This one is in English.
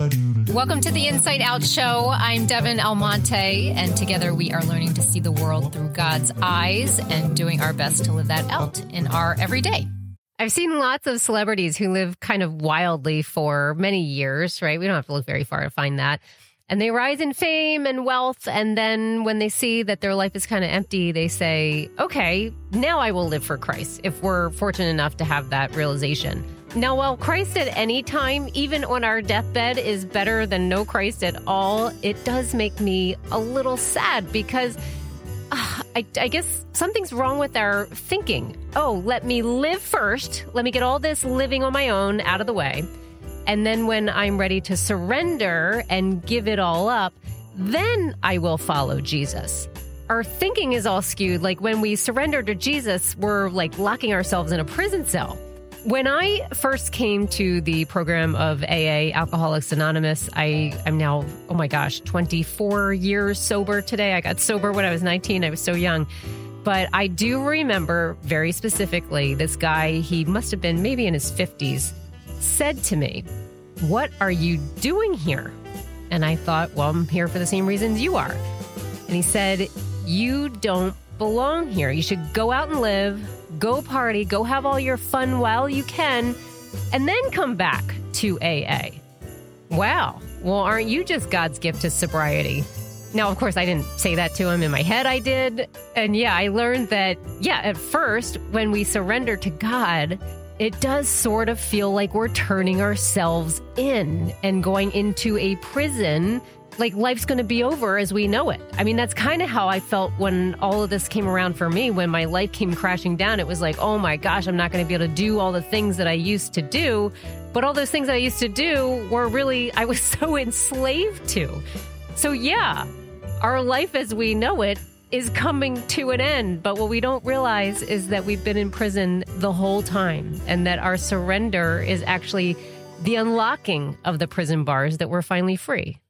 Welcome to the Inside Out Show. I'm Devin Almonte, and together we are learning to see the world through God's eyes and doing our best to live that out in our everyday. I've seen lots of celebrities who live kind of wildly for many years, right? We don't have to look very far to find that. And they rise in fame and wealth, and then when they see that their life is kind of empty, they say, okay, now I will live for Christ, if we're fortunate enough to have that realization. Now, while Christ at any time, even on our deathbed, is better than no Christ at all, it does make me a little sad because I guess something's wrong with our thinking. Oh, let me live first. Let me get all this living on my own out of the way. And then when I'm ready to surrender and give it all up, then I will follow Jesus. Our thinking is all skewed. Like when we surrender to Jesus, we're like locking ourselves in a prison cell. When I first came to the program of AA, Alcoholics Anonymous, I'm now, 24 years sober today. I got sober when I was 19. I was so young. But I do remember very specifically this guy, he must have been maybe in his 50s, said to me, "What are you doing here?" And I thought, well, I'm here for the same reasons you are. And he said, "You don't belong here. You should go out and live, go party, go have all your fun while you can, and then come back to AA." Wow. Well, aren't you just God's gift to sobriety? Now, of course, I didn't say that to him. In my head, I did. And yeah, I learned that, at first, when we surrender to God, it does sort of feel like we're turning ourselves in and going into a prison, like life's going to be over as we know it. I mean, that's kind of how I felt when all of this came around for me. When my life came crashing down, it was like, oh my gosh, I'm not going to be able to do all the things that I used to do. But all those things that I used to do were really, I was so enslaved to. So yeah, our life as we know it is coming to an end. But what we don't realize is that we've been in prison the whole time, and that our surrender is actually the unlocking of the prison bars, that we're finally free.